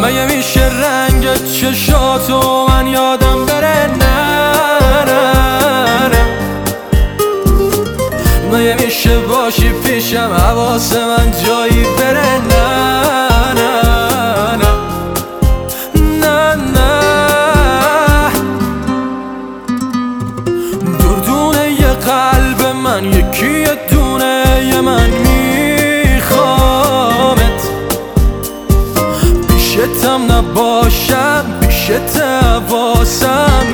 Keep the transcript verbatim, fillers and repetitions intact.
مگه میشه رنگ چشاتو من یادم بره؟ نه نه نه. مگه میشه باشی پیشم حواس من جایی بره؟ نه نه نه نه نه. دردونه یه قلب من یکی یه دونه یه من میخوامت، پیشتم نباشم پیشت حواسم